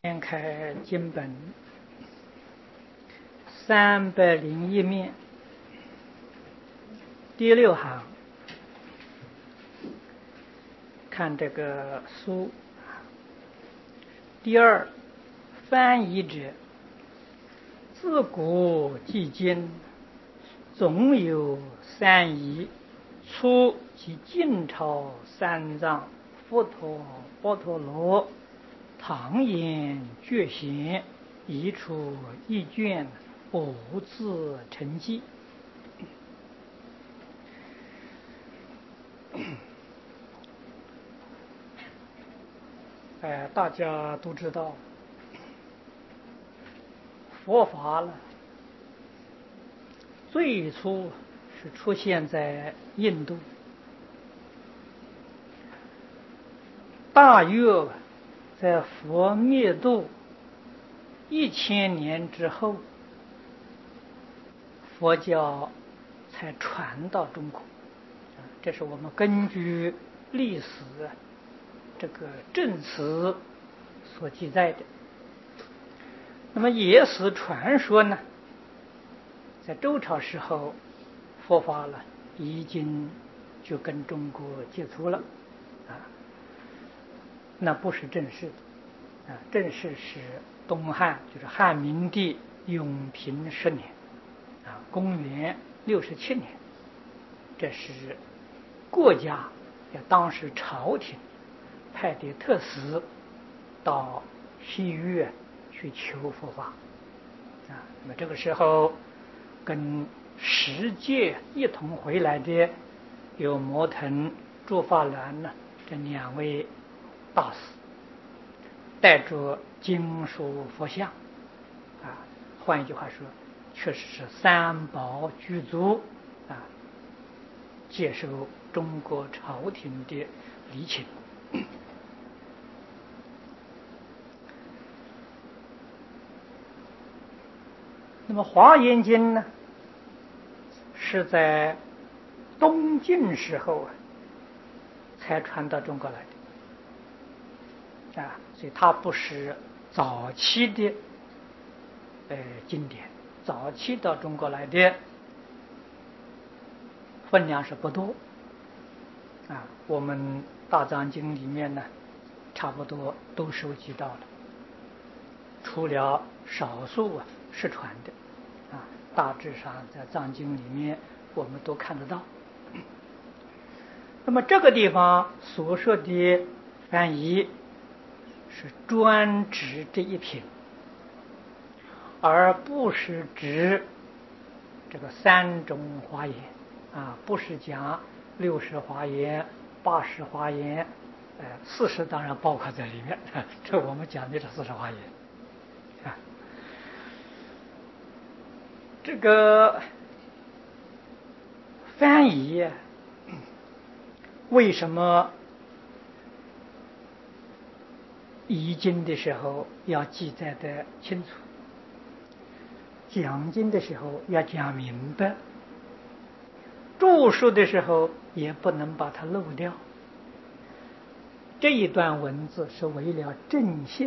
掀开经本301面第6行，看这个书。第二，翻译者自古至今，总有三疑。初即晋朝三藏、佛陀、波陀罗、唐言觉贤译出一卷五字成记。大家都知道，佛法了，最初是出现在印度，大约在佛灭度1000年之后，佛教才传到中国。这是我们根据历史这个证词所记载的。那么野史传说呢，在周朝时候，佛法了已经就跟中国接触了那不是正式的正式是东汉，就是汉明帝永平10年公元67年，这是国家当时朝廷派的特使到西域去求佛法那么这个时候跟10届一同回来的有摩腾、竺法鸾这2位大使，带着经书佛像换一句话说，确实是3宝具足接受中国朝廷的礼请。那么《华严经》呢，是在东晋时候才传到中国来的所以它不是早期的经典，早期到中国来的分量是不多我们大藏经里面呢，差不多都收集到了，除了少数失传的大致上在藏经里面我们都看得到。那么这个地方所说的翻译是专指这一品，而不是指这个3种华严不是讲60华严、80华严40当然包括在里面这我们讲的是40华严这个翻译为什么译经的时候要记载的清楚，讲经的时候要讲明白，注释的时候也不能把它漏掉。这一段文字是为了正信，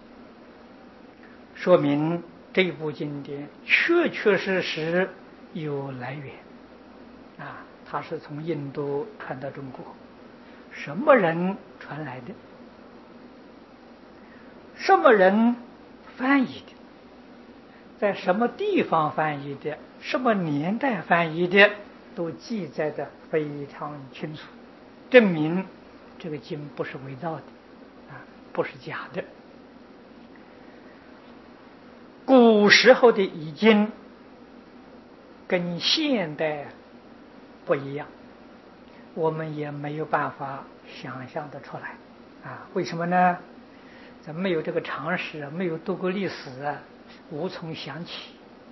说明这部经典确确实实有来源它是从印度传到中国，什么人传来的，什么人翻译的，在什么地方翻译的，什么年代翻译的，都记载得非常清楚，证明这个经不是伪造的不是假的。古时候的译经跟现代不一样，我们也没有办法想象得出来为什么呢？咱没有这个常识，没有读过历史无从想起。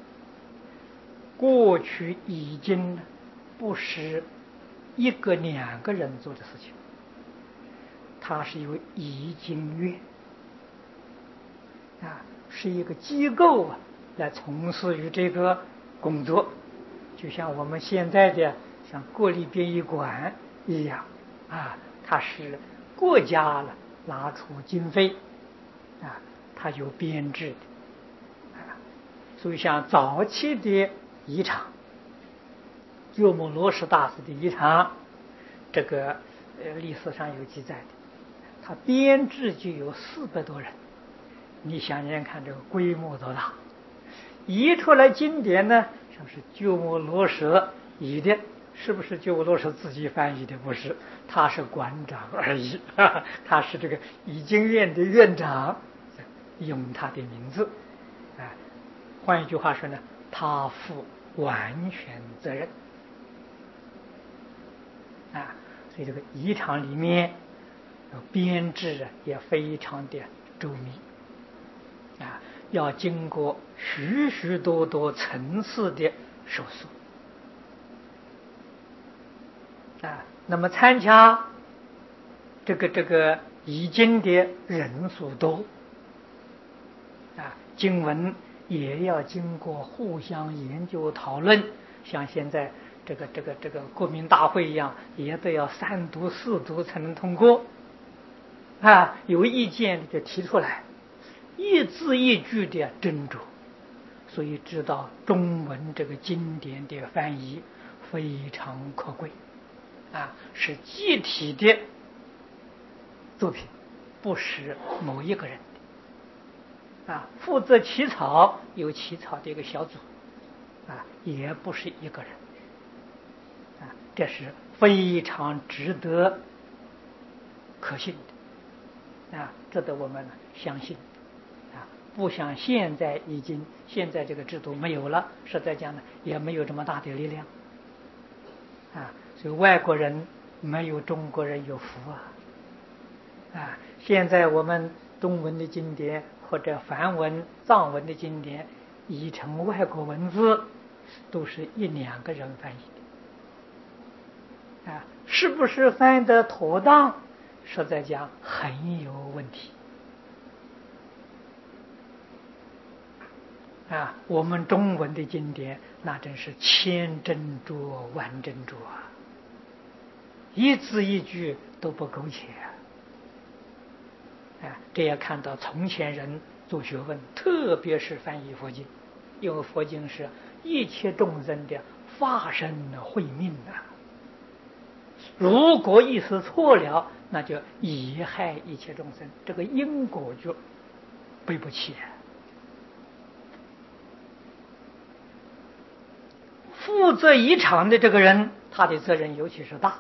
过去译经不是1个2个人做的事情，它是由译经院是一个机构来从事于这个工作，就像我们现在的像国立编译馆一样它是国家拿出经费它有编制的所以像早期的仪场，鸠摩罗什大师的仪场，这个历史上有记载的，他编制就有400多人，你想想看这个规模多大！译出来经典呢，像是鸠摩罗什译的，是不是鸠摩罗什自己翻译的？不是，他是馆长而已，他是这个译经院的院长，用他的名字，换一句话说呢，他负完全责任，所以这个仪场里面编制也非常的周密，要经过许许多多层次的手术，那么参加这个译经的人数多，经文也要经过互相研究讨论，像现在这个国民大会一样，也都要3读4读才能通过，有意见就提出来，一字一句的斟酌，所以知道中文这个经典的翻译非常可贵，是集体的作品，不是某一个人的，负责起草有起草的一个小组，也不是一个人，这是非常值得可信的，值得我们相信，不像现在现在这个制度没有了，实在讲呢也没有这么大的力量，所以外国人没有中国人有福现在我们中文的经典或者梵文藏文的经典译成外国文字，都是1、2个人翻译的，是不是翻译的妥当，实在讲很有问题，我们中文的经典那真是千斟酌万斟酌一字一句都不苟且这也看到从前人做学问，特别是翻译佛经，因为佛经是一切众生的法身慧命如果意思错了，那就贻害一切众生，这个因果就背不起负责仪场的这个人，他的责任尤其是大，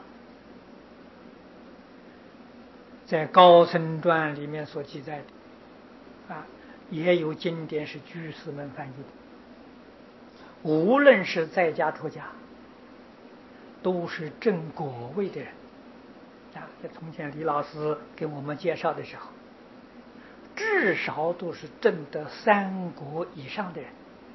在高僧传里面所记载的也有经典是居士们翻译的，无论是在家出家，都是证果位的人在从前李老师给我们介绍的时候，至少都是证得3果以上的人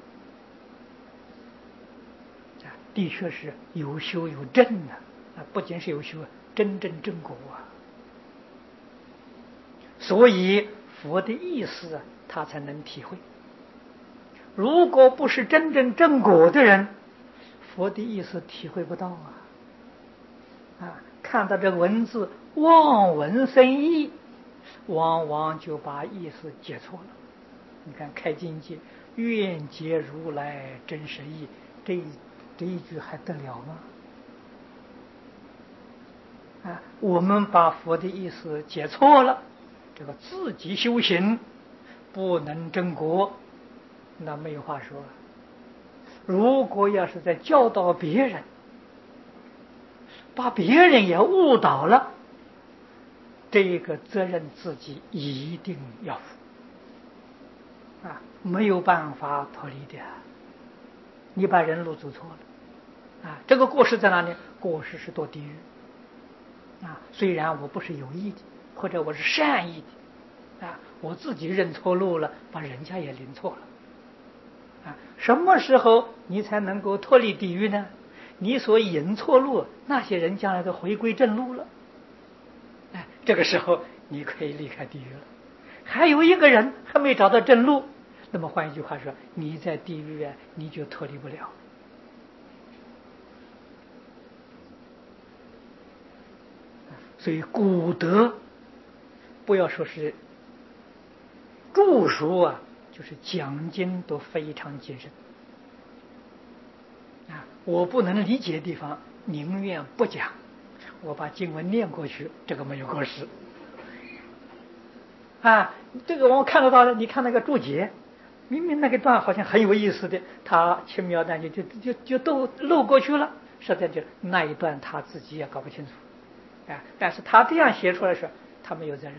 的确是有修有证不仅是有修，真正正果所以佛的意思他才能体会，如果不是真正正果的人，佛的意思体会不到看到这文字望文生义，往往就把意思解错了。你看开经记愿解如来真实义，这一句还得了吗？我们把佛的意思解错了，这个自己修行不能正果，那没有话说。如果要是在教导别人，把别人也误导了，这个责任自己一定要负没有办法脱离的你把人路走错了这个过失在哪里？过失是堕地狱虽然我不是有意的，或者我是善意的我自己认错路了，把人家也领错了什么时候你才能够脱离地狱呢？你所引错路，那些人将来都回归正路了这个时候你可以离开地狱了。还有一个人还没找到正路，那么换一句话说，你在地狱你就脱离不了所以古德不要说是注疏啊，就是讲经都非常谨慎啊。我不能理解的地方，宁愿不讲，我把经文念过去，这个没有过失啊。这个我们看得到的，你看那个注解，明明那个段好像很有意思的，他轻描淡写就都漏过去了，实在就那一段他自己也搞不清楚啊。但是他这样写出来时，他没有责任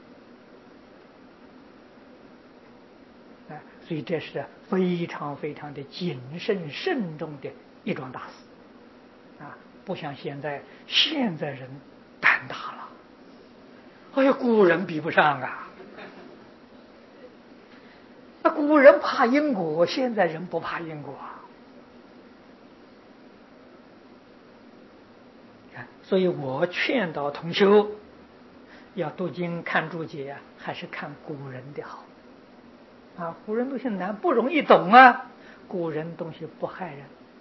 啊。所以这是非常非常的谨慎慎重的一桩大事啊，不像现在人胆大了，哎呀，古人比不上啊。那古人怕因果，现在人不怕因果啊。所以我劝导同修，要读经看注解呀，还是看古人的好啊。古人东西难，不容易懂啊。古人东西不害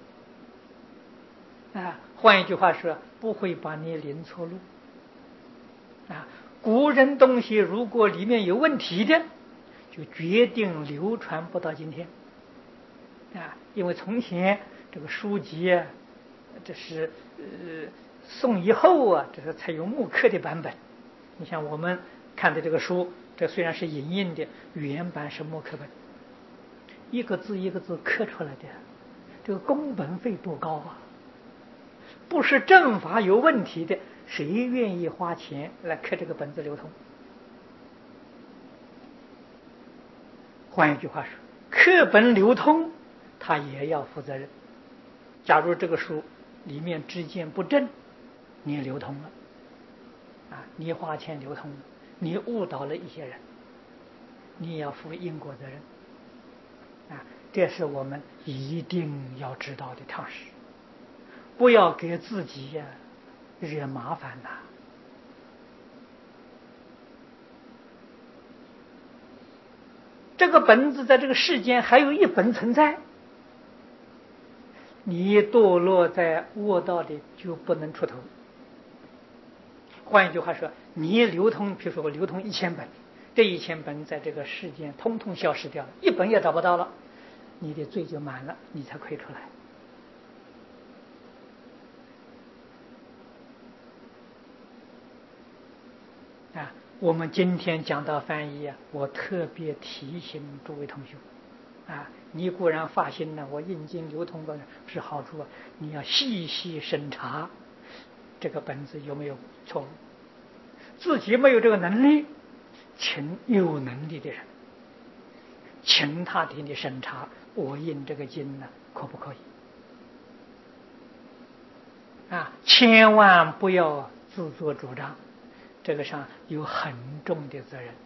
人啊。换一句话说，不会把你领错路啊。古人东西如果里面有问题的，就决定流传不到今天啊。因为从前这个书籍啊，这是宋以后啊，这是采用木刻的版本。你像我们看的这个书，这虽然是影印的，原版是木刻本，一个字一个字刻出来的，这个工本费多高啊！不是正法有问题的，谁愿意花钱来刻这个本子流通？换一句话说，刻本流通，他也要负责任。假如这个书里面知见不正，你流通了啊，你花钱流通了，你误导了一些人，你也要负因果责任啊。这是我们一定要知道的常识，不要给自己呀惹麻烦呐。这个本子在这个世间还有一本存在，你堕落在恶道里就不能出头。换一句话说，你流通，比如说我流通1000本，这1000本在这个世间通通消失掉了，一本也找不到了，你的罪就满了，你才可以出来啊。我们今天讲到翻译啊，我特别提醒诸位同学啊，你固然发心了，我印经流通的是好处啊，你要细细审查这个本子有没有错误。自己没有这个能力，请有能力的人，请他替你审查，我印这个经呢，可不可以？啊，千万不要自作主张，这个上有很重的责任。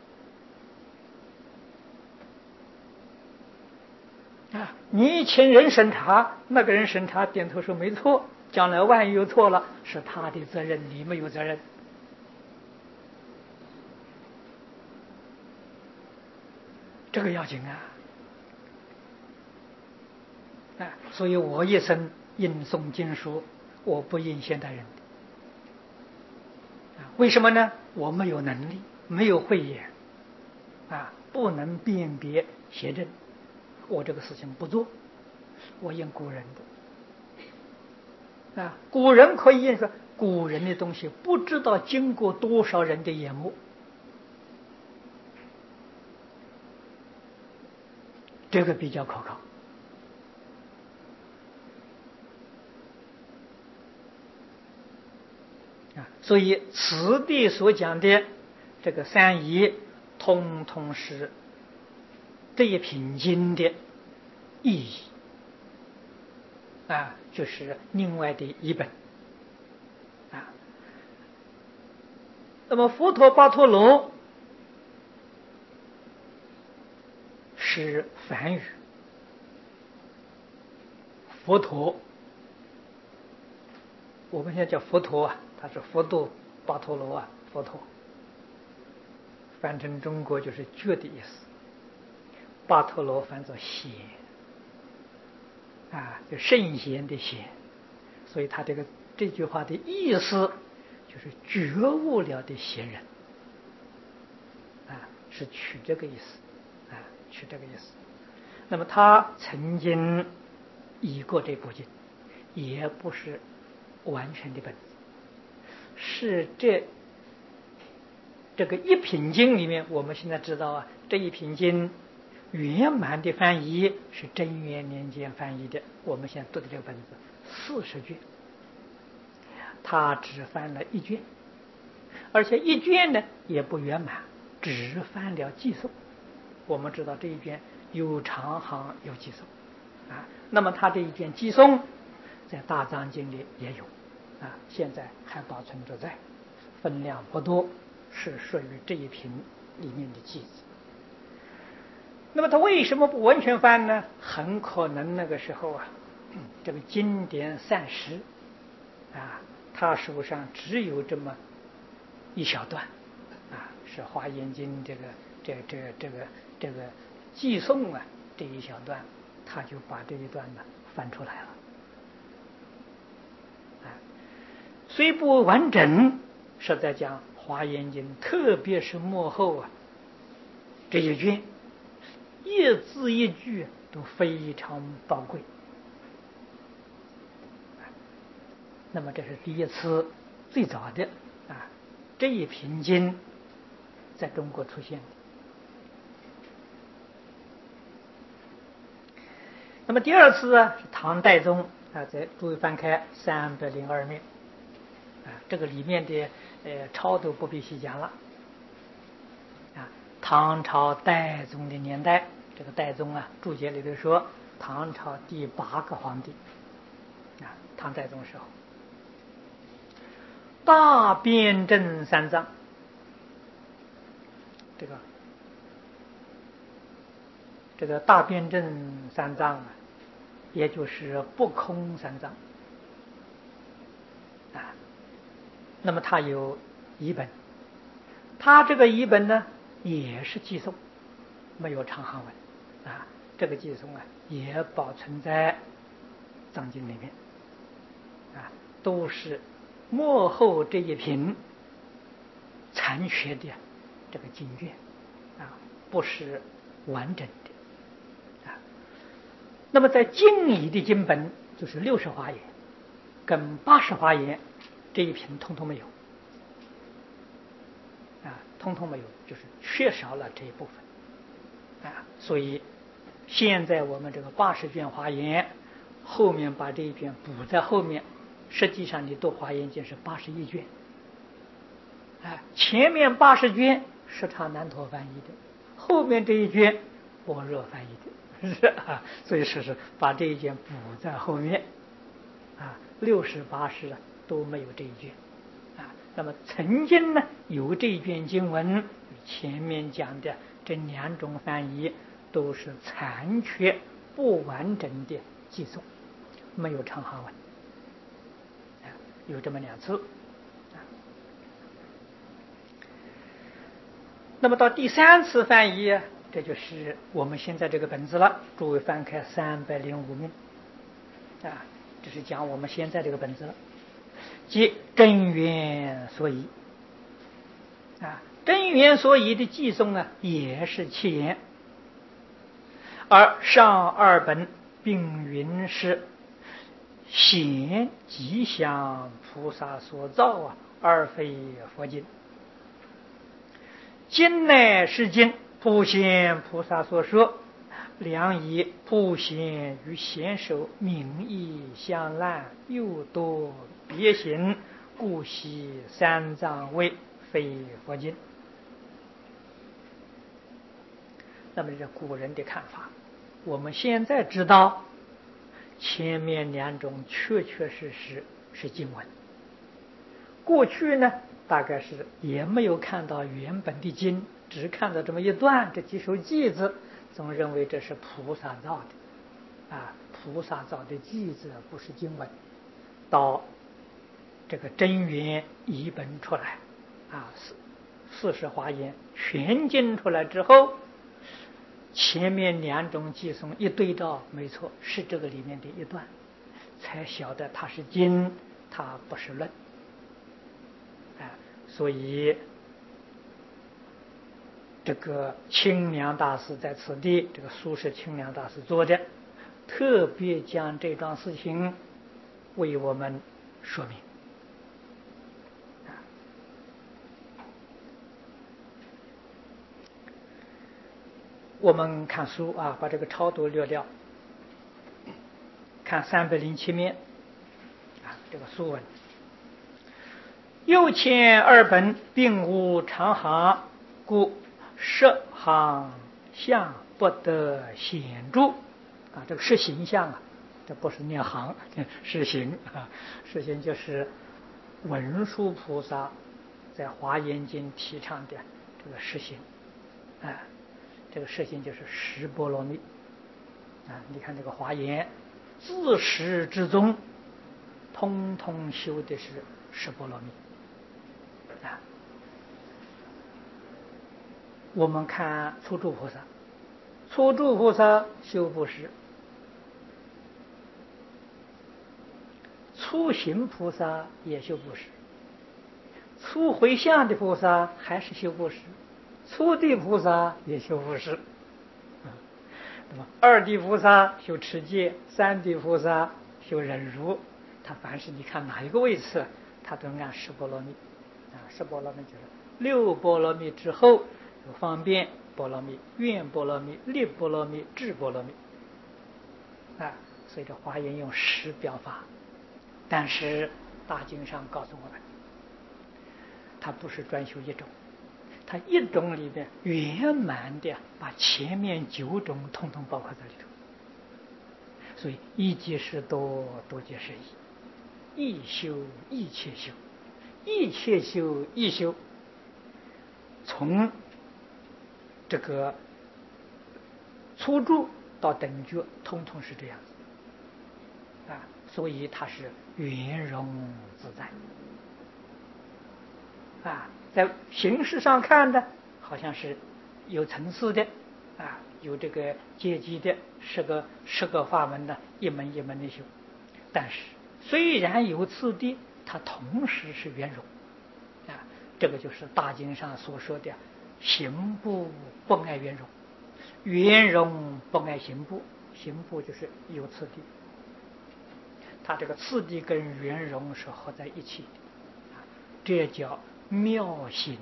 啊，你请人审查，那个人审查点头说没错，将来万一有错了，是他的责任，你没有责任。这个要紧啊！所以我一生印诵经书，我不印现代人的。为什么呢？我没有能力，没有慧眼，不能辨别邪正，我这个事情不做，我印古人的。古人可以印说，古人的东西不知道经过多少人的眼目，这个比较可靠。所以此地所讲的这个三仪，通通是这一品经的意义就是另外的一本那么佛陀巴陀罗是梵语，佛陀我们现在叫佛陀他是佛陀巴陀罗佛陀翻成中国就是觉的意思，巴陀罗翻作贤就圣贤的贤，所以他这句话的意思就是觉悟了的贤人是取这个意思，取这个意思。那么他曾经译过这部经，也不是完全的本子，是这个一品经里面，我们现在知道啊，这一品经圆满的翻译是贞元年间翻译的，我们现在读的这个本子40卷，他只翻了1卷，而且1卷呢也不圆满，只翻了寄颂。我们知道这一卷有长行有寄颂那么他这一卷寄颂在大藏经里也有现在还保存着在，分量不多，是属于这一品里面的句子。那么他为什么不完全翻呢？很可能那个时候这个经典散失他手上只有这么一小段是《华严经》这个寄颂这一小段，他就把这一段呢翻出来了虽不完整，是在讲《华严经》，特别是末后这一卷，一字一句都非常宝贵。那么这是第一次最早的这一品经在中国出现的。那么第二次是唐代宗在诸位翻开302面这个里面的抄都不必细讲了唐朝代宗的年代，这个代宗注解里头说唐朝第8个皇帝唐代宗时候，大辩证三藏，这个大辩证三藏也就是不空三藏那么他有译本，他这个译本呢也是寄颂，没有长行文这个寄颂也保存在藏经里面都是末后这一品残缺的这个经卷不是完整的那么在经里的经本就是60华严跟80华严这一品通通没有通通没有，就是缺少了这一部分所以现在我们这个80卷华严后面把这一卷补在后面，实际上你读华严经是81卷前面80卷是他南陀翻译的，后面这一卷般若翻译的所以是把这一卷补在后面60、80都没有这一卷那么曾经呢有这一卷经文，前面讲的这2种翻译都是残缺不完整的寄颂，没有长行文有这么2次那么到第3次翻译这就是我们现在这个本子了，诸位翻开305面这是讲我们现在这个本子了，即真元所译真元所译的寄颂也是7言，而上2本并云是显吉祥菩萨所造而非佛经。经乃是经普贤菩萨所说，良以普贤与贤首名义相烂，又多别行，故悉三藏为非佛经。那么这是古人的看法，我们现在知道前面2种确确实实是经文，过去呢大概是也没有看到原本的经，只看到这么一段这几首偈子，总认为这是菩萨造的菩萨造的偈子不是经文。到这个真元译本出来40华严全经出来之后，前面2种偈颂一对照，没错，是这个里面的一段，才晓得它是经，它不是论所以这个清凉大师在此地，这个书是清凉大师做的，特别将这桩事情为我们说明。我们看书啊，把这个超度略掉，看307面啊，这个书文。右前二本并无长行，故十行相不得显著啊。这个是形象啊，这不是念行，是形啊。是形就是文殊菩萨在华严经提倡的这个实行啊。这个实行就是十波罗蜜啊。你看这个华严自始至终，通通修的是十波罗蜜啊。我们看初住菩萨，初住菩萨修布施，初行菩萨也修布施，初回向的菩萨还是修布施，初地菩萨也修布施。那么二地菩萨修持戒，三地菩萨修忍辱，他凡是你看哪一个位次，他都按十波罗蜜啊。十波罗蜜就是六波罗蜜之后有方便波罗蜜、愿波罗蜜、力波罗蜜、智波罗蜜啊。所以这华严用十表法，但是大经上告诉我们，它不是专修一种，它一种里边圆满的把前面9种统统包括在里头。所以一即是多，多即是一，一修一切修，一切修一修，从这个初住到等觉，通通是这样子啊。所以它是圆融自在啊。在形式上看的，好像是有层次的啊，有这个阶级的，十个法门的，一门一门的修。但是虽然有次第，它同时是圆融啊。这个就是大经上所说的行部不爱圆融，圆融不爱行部。行部就是有次第，它这个次第跟圆融是合在一起的啊，这叫妙行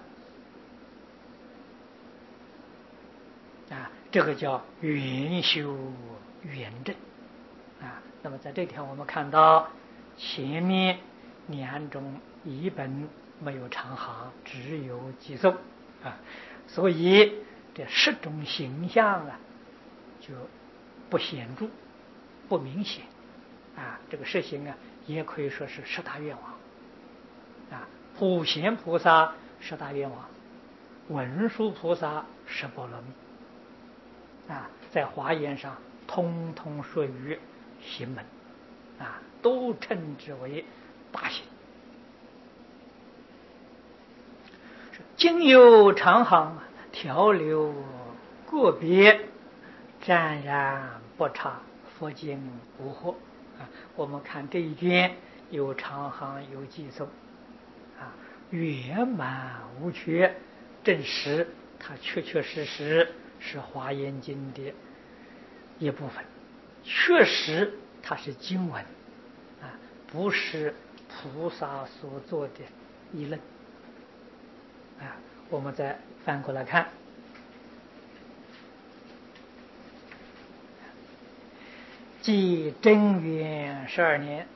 啊，这个叫圆修圆正啊。那么在这天我们看到前面2种译本没有长行，只有寄送啊，所以这10种形象啊就不显著、不明显啊。这个实行啊，也可以说是10大愿望啊。普贤菩萨10大愿望，文殊菩萨10波罗蜜啊，在华严上通通属于行门啊，都称之为大行。经有长行，条流个别，湛然不差，佛经无惑啊。我们看这一卷有长行有寄送啊，圆满无缺，证实它确确实实是华严经的一部分，确实它是经文啊，不是菩萨所做的议论啊。我们再翻过来看，即贞元12年，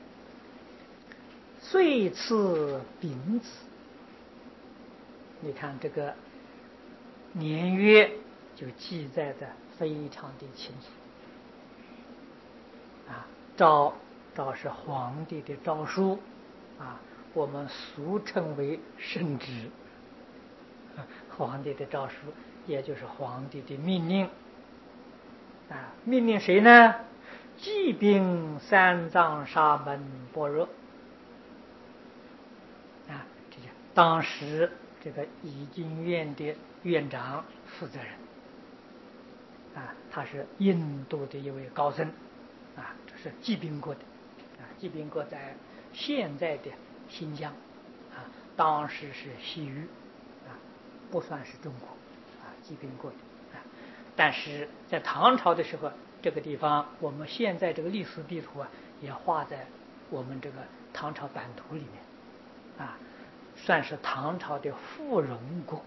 岁次丙子。你看这个年月就记载的非常的清楚啊。诏是皇帝的诏书啊，我们俗称为圣旨。皇帝的诏书也就是皇帝的命令啊。命令谁呢？济宾三藏沙门般若啊，这就当时这个已经院的院长负责人啊，他是印度的一位高僧啊，这是济宾国的啊。济宾国在现在的新疆啊，当时是西域啊，不算是中国啊， 济贫过的。但是在唐朝的时候，这个地方我们现在这个历史地图也画在我们这个唐朝版图里面，算是唐朝的附庸国，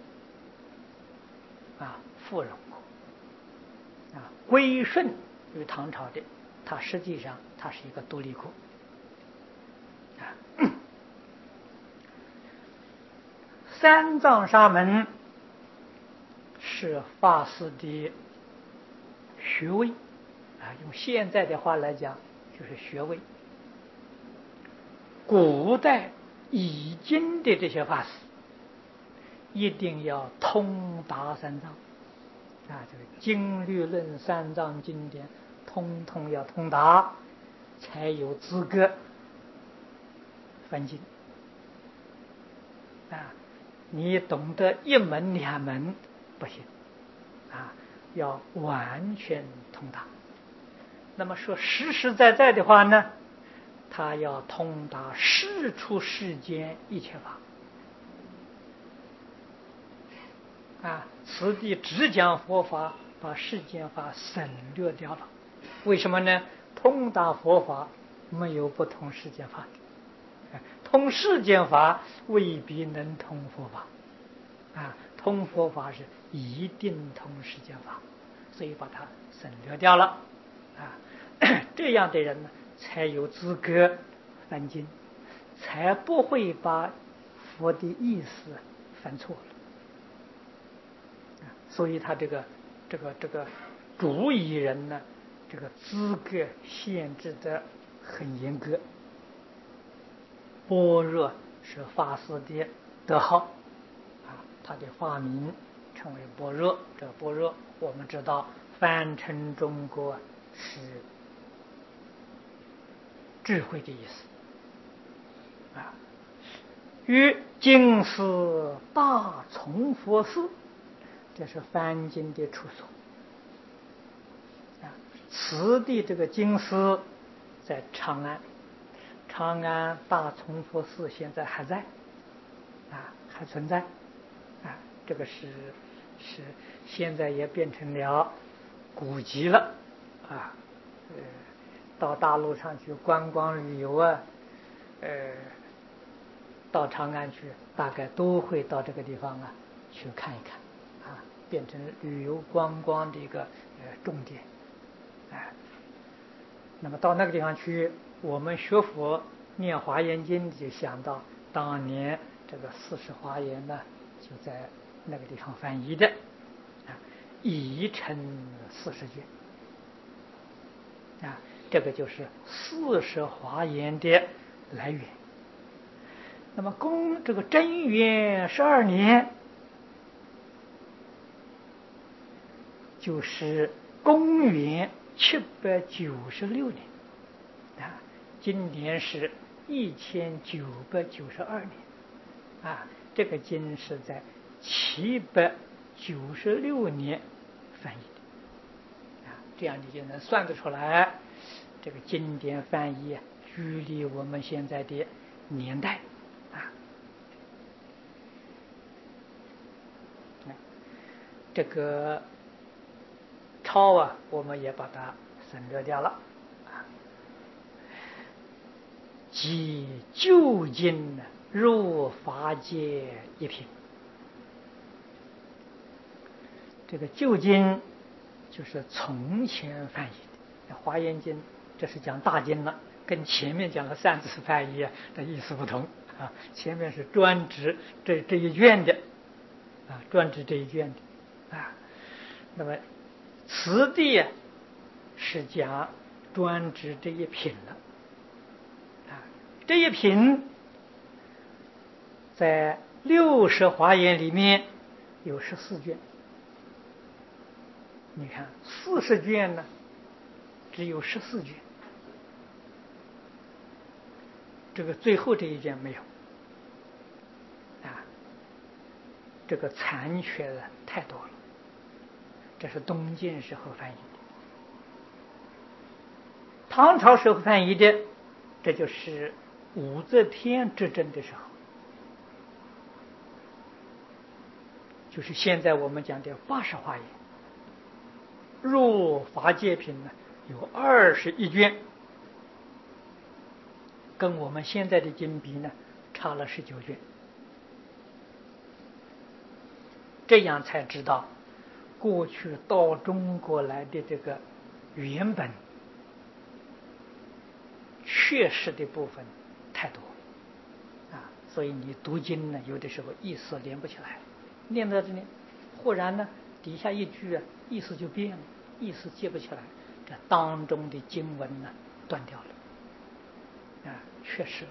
附庸国，归顺于唐朝的，它实际上它是一个独立国。三藏沙门是法师的学位，用现在的话来讲就是学位。古代已经的这些法师一定要通达三藏，这个经律论三藏经典通通要通达，才有资格翻经。你懂得一门两门不行，要完全通达。那么说实实在在的话呢，他要通达世出世间一切法。此地只讲佛法，把世间法省略掉了。为什么呢？通达佛法没有不通世间法的，通世间法未必能通佛法。通佛法是一定通世间法，所以把它省略掉了。这样的人呢，才有资格翻经，才不会把佛的意思翻错了。所以他这个主语人呢，这个资格限制的很严格。般若是法师的德号，他的法名称为般若。这个般若我们知道翻成中国是智慧的意思。于净思大从佛寺，这是翻经的处所。此地这个经寺在长安，长安大从佛寺现在还在，还存在。这个是现在也变成了古迹了。到大陆上去观光旅游到长安去大概都会到这个地方去看一看，变成旅游观光的一个重点。那么到那个地方去，我们学佛念华严经就想到当年这个40华严呢就在那个地方翻译的，译成40卷。这个就是40华严的来源。那么这个贞元12年，就是公元796年，今年是1992年，这个经是在796年翻译的。这样你就能算得出来，这个经典翻译距离我们现在的年代。这个抄我们也把它省略掉了。即究竟入法界一品。这个究竟就是从前翻译的，华严经这是讲大经了，跟前面讲的3次翻译的意思不同。前面是专指这一卷的，专指这一卷的。那么此地是讲专指这一品了。这一品在60华严里面有14卷。你看40卷呢，只有14卷，这个最后这一卷没有。这个残缺的太多了。这是东晋时候翻译的，唐朝时候翻译的，这就是武则天执政的时候。 就是现在我们讲的80华严。入法界品呢有21卷，跟我们现在的经比呢差了19卷。这样才知道过去到中国来的这个原本确实的部分太多啊，所以你读经呢有的时候意思连不起来，念到这里忽然呢底下一句意思就变了，意思接不起来，这当中的经文呢断掉了啊，缺失了。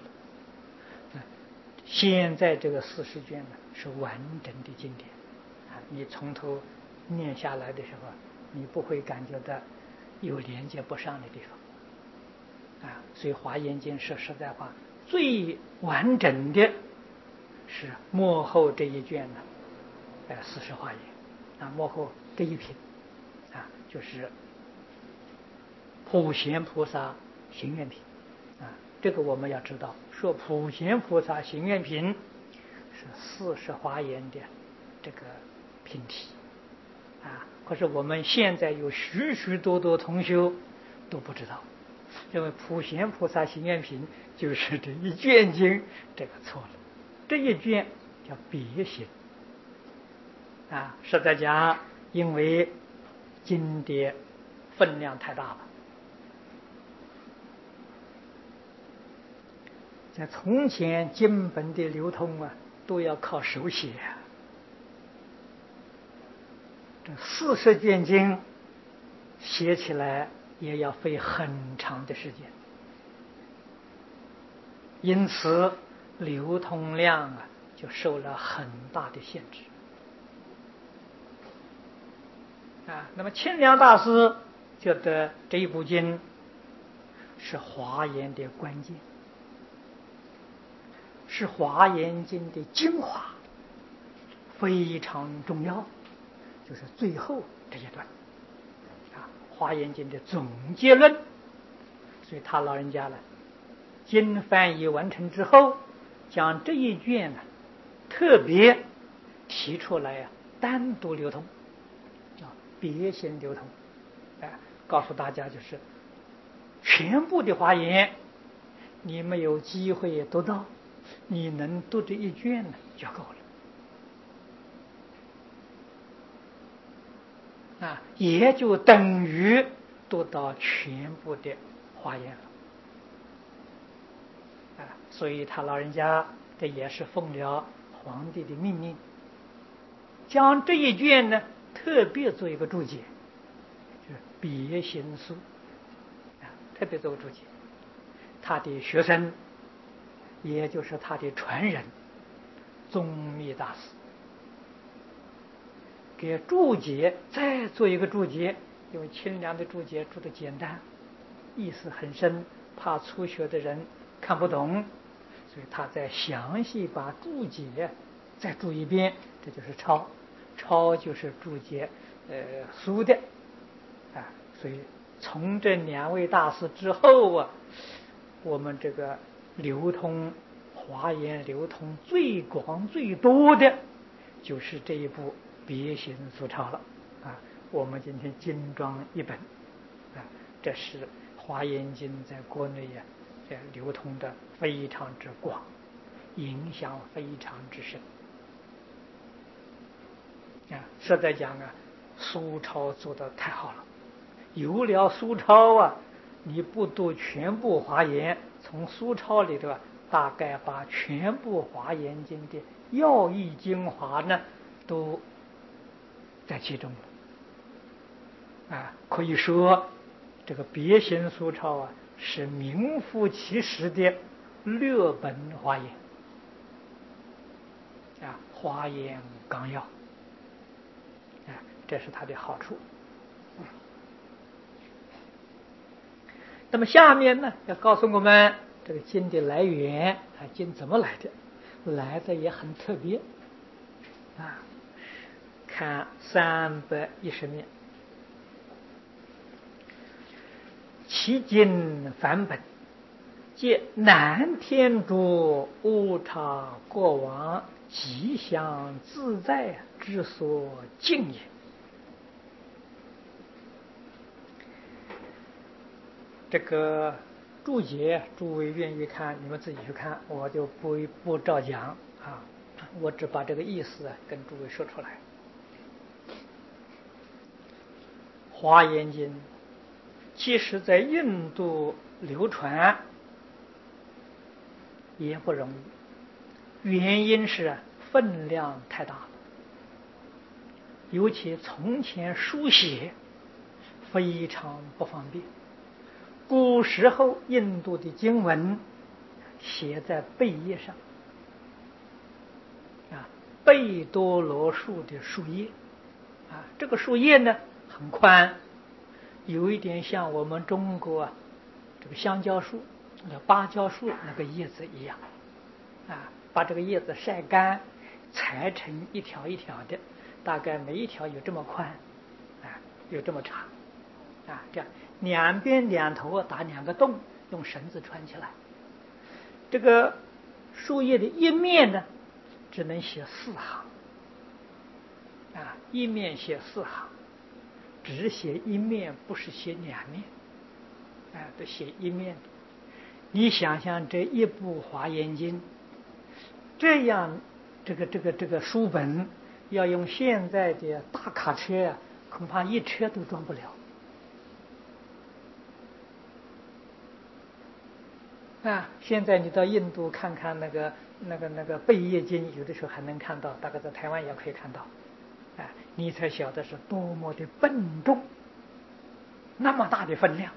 现在这个40卷呢是完整的经典啊，你从头念下来的时候，你不会感觉到有连接不上的地方啊。所以《华严经》说实在话，最完整的是末后这一卷呢，40华严啊，末后这一品啊，就是普贤菩萨行愿品啊。这个我们要知道，说普贤菩萨行愿品是40华严的这个品体啊。可是我们现在有许许多多同修都不知道，认为普贤菩萨行愿品就是这一卷经，这个错了。这一卷叫别行啊，实在讲，因为经典分量太大了。在从前经本的流通啊，都要靠手写啊。这40卷经写起来也要费很长的时间，因此流通量啊就受了很大的限制啊。那么清凉大师觉得这一部经是华严的关键，是华严经的精华，非常重要，就是最后这一段啊，华严经的总结论。所以他老人家呢，经翻译完成之后，将这一卷呢特别提出来啊，单独流通啊，别行流通，告诉大家就是全部的华严你没有机会读到，你能读这一卷呢就够了啊，也就等于读到全部的华严了啊。所以他老人家这也是奉了皇帝的命令，将这一卷呢特别做一个注解，就是别行书啊，特别做个注解。他的学生，也就是他的传人宗密大师，给注解再做一个注解，因为清凉的注解注得简单，意思很深，怕初学的人看不懂，所以他再详细把注解再注一遍，这就是抄，抄就是注解书的啊。所以从这2位大师之后啊，我们这个流通华严流通最广最多的就是这一部别行书抄了啊。我们今天精装一本啊，这是华严经在国内啊这流通的非常之广，影响非常之深啊。实在讲啊，书抄做得太好了，有了书抄啊，你不读全部华严，从书抄里头大概把全部华严经的要义精华呢都在其中了啊。可以说这个别行书抄啊是名副其实的略本华严啊，华严纲要啊，这是它的好处。那么下面呢，要告诉我们这个经的来源啊，经怎么来的？来的也很特别啊。看310面，其经梵本，借南天竺无常国王吉祥自在之所敬也。这个注解，诸位愿意看，你们自己去看，我就不照讲啊，我只把这个意思跟诸位说出来。华严经即使在印度流传也不容易，原因是分量太大了，尤其从前书写非常不方便。古时候印度的经文写在贝叶上，贝多罗树的树叶，这个树叶呢很宽，有一点像我们中国这个香蕉树、芭蕉树那个叶子一样，把这个叶子晒干，裁成一条一条的，大概每一条有这么宽，有这么长，这样两边两头打2个洞，用绳子穿起来。这个树叶的一面呢，只能写4行，一面写4行，只写一面，不是写2面，都写一面。你想想这一部华严经，这样这个书本，要用现在的大卡车恐怕1车都装不了。现在你到印度看看那个贝叶经，有的时候还能看到，大概在台湾也可以看到，你才晓得是多么的笨重，那么大的分量，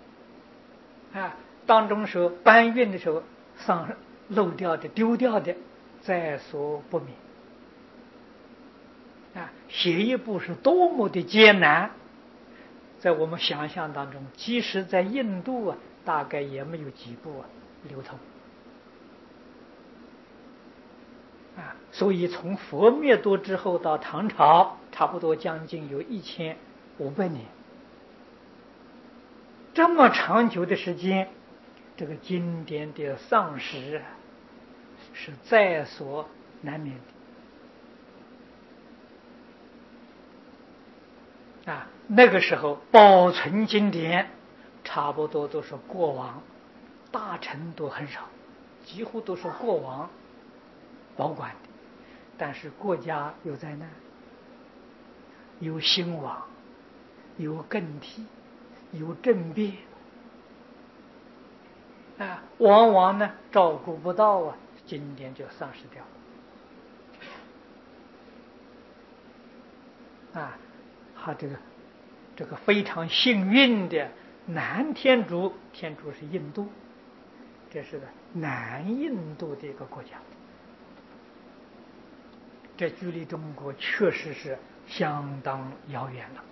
当中时候搬运的时候漏掉的、丢掉的，在所不免。写一部是多么的艰难，在我们想象当中，即使在印度大概也没有几部流通。所以从佛灭度之后到唐朝，差不多将近有1500年，这么长久的时间，这个经典的丧失是在所难免的。那个时候保存经典差不多都是国王，大臣都很少，几乎都是国王保管的。但是国家有灾难，有兴亡，有更替，有政变，往往呢照顾不到经典就丧失掉了。这个非常幸运的南天竺，天竺是印度，这是南印度的一个国家，这距离中国确实是相当遥远了。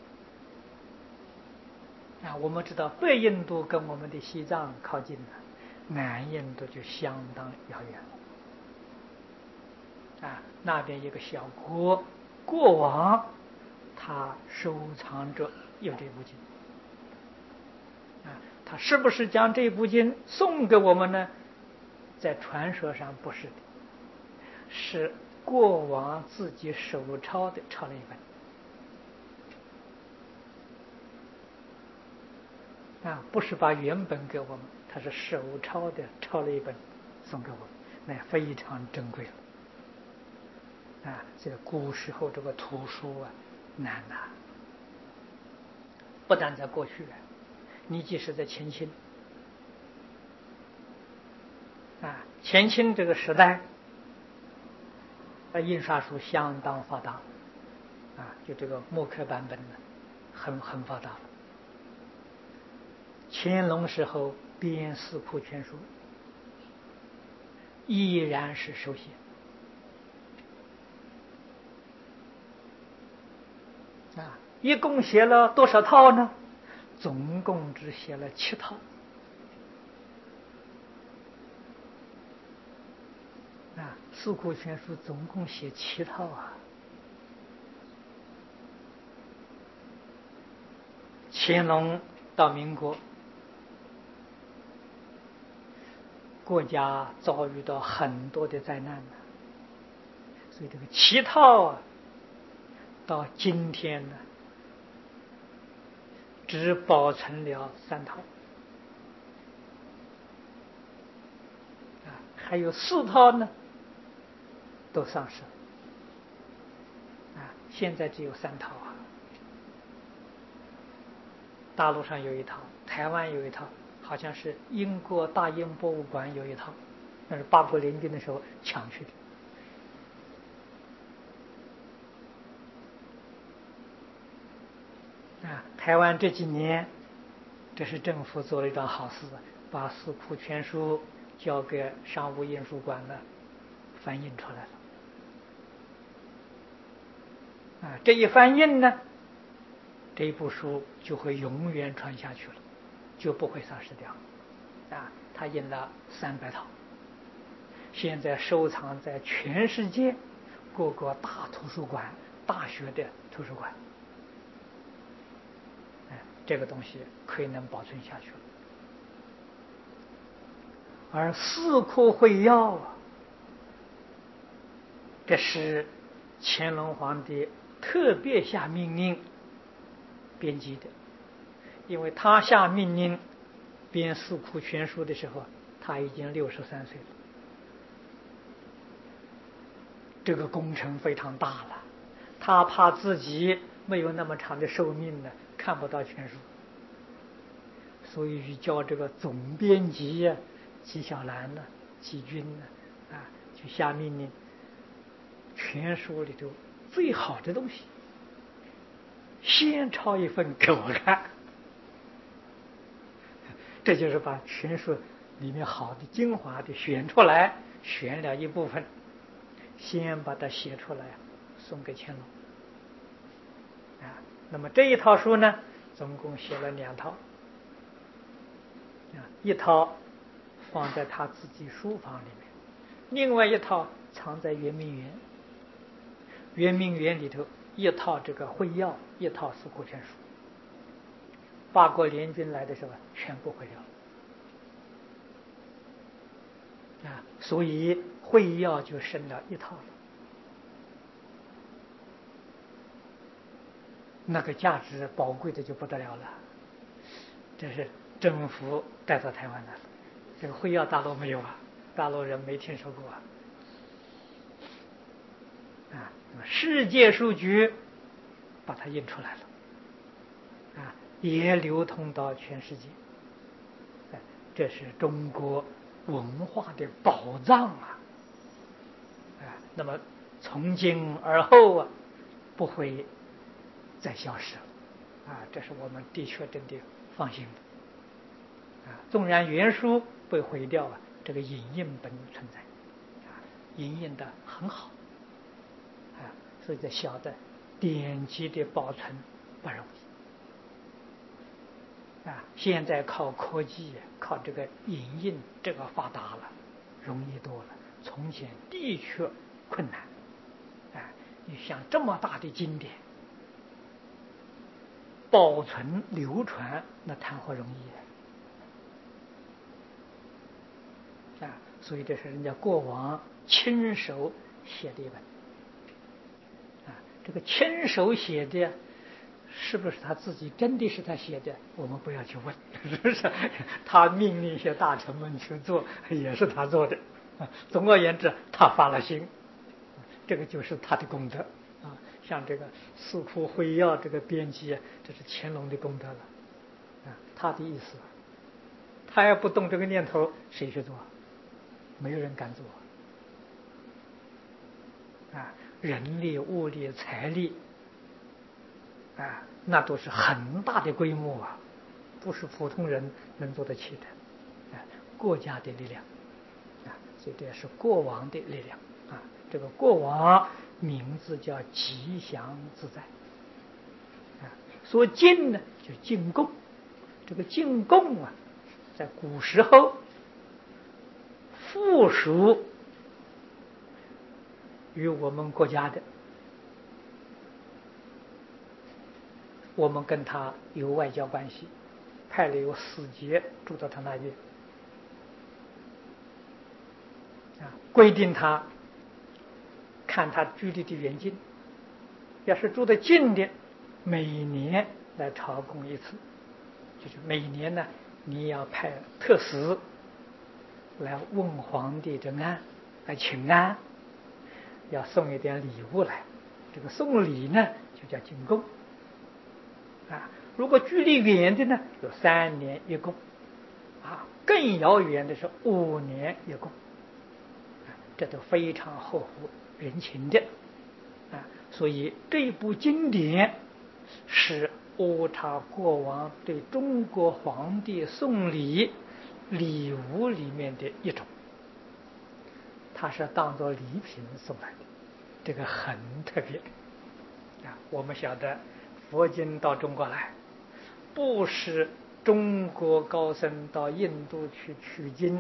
我们知道北印度跟我们的西藏靠近了，南印度就相当遥远了。那边一个小国王，他收藏着有这部经，他是不是将这部经送给我们呢？在传说上不是的，是国王自己手抄的，抄了一本，不是把原本给我们，他是手抄的，抄了一本送给我们，那非常珍贵了。这个古时候这个图书难呐，不但在过去你即使在前清，前清这个时代，印刷术相当发达，就这个木刻版本很发达了。乾隆时候编《四库全书》，依然是手写，一共写了多少套呢？总共只写了7套。四库全书总共写7套乾隆到民国，国家遭遇到很多的灾难所以这个7套到今天呢，只保存了3套，还有4套呢都丧失了，现在只有3套啊。大陆上有一套，台湾有一套，好像是英国大英博物馆有一套，那是八国联军的时候抢去的。台湾这几年，这是政府做了一桩好事，把《四库全书》交给商务印书馆了，翻印出来了。这一翻印呢，这一部书就会永远传下去了，就不会丧失掉。他印了300套，现在收藏在全世界各个大图书馆、大学的图书馆。这个东西可以能保存下去了。而四库会要这是乾隆皇帝特别下命令编辑的，因为他下命令编《四库全书》的时候，他已经63岁了。这个工程非常大了，他怕自己没有那么长的寿命呢，看不到全书，所以叫这个总编辑纪晓岚呢、纪军呢，去下命令，全书里头最好的东西，先抄一份给我看。这就是把全书里面好的、精华的选出来，选了一部分，先把它写出来，送给乾隆。那么这一套书呢，总共写了2套，一套放在他自己书房里面，另外一套藏在圆明园。圆明园里头一套这个会要，一套《四库全书》。八国联军来的时候全部毁掉了，所以会要就剩了一套了。那个价值宝贵的就不得了了，这是政府带到台湾来了。这个会要大陆没有大陆人没听说过那么世界书局把它印出来了，也流通到全世界。这是中国文化的宝藏那么从今而后不会再消失了这是我们的确真的放心的纵然原书被毁掉这个影印本存在影印的很好所以这小的典籍的保存不容易现在靠科技靠这个影印这个发达了，容易多了。从前的确困难你像这么大的经典保存流传，那谈何容易所以这是人家过往亲手写的一本这个亲手写的是不是他自己真的是他写的，我们不要去问，是不是？他命令一些大臣们去做，也是他做的总而言之，他发了心，这个就是他的功德像这个《四库会要》这个编辑，这是乾隆的功德了他的意思，他要不动这个念头，谁去做？没有人敢做人力、物力、财力那都是很大的规模不是普通人能做得起的国家的力量所以这是国王的力量这个国王名字叫吉祥自在说进呢就进贡，这个进贡在古时候附属于我们国家的，我们跟他有外交关系，派了有使节住到他那边规定他看他距离的远近要是住得近的，每年来朝贡一次，就是每年呢，你要派特使来问皇帝这安，来请安，要送一点礼物来。这个送礼呢，就叫进贡。如果距离远的呢，有3年一贡，更遥远的是5年一贡，这都非常合乎人情的。所以这部经典是乌察国王对中国皇帝送礼礼物里面的一种，它是当作礼品送来的，这个很特别。我们晓得佛经到中国来，不是中国高僧到印度去取经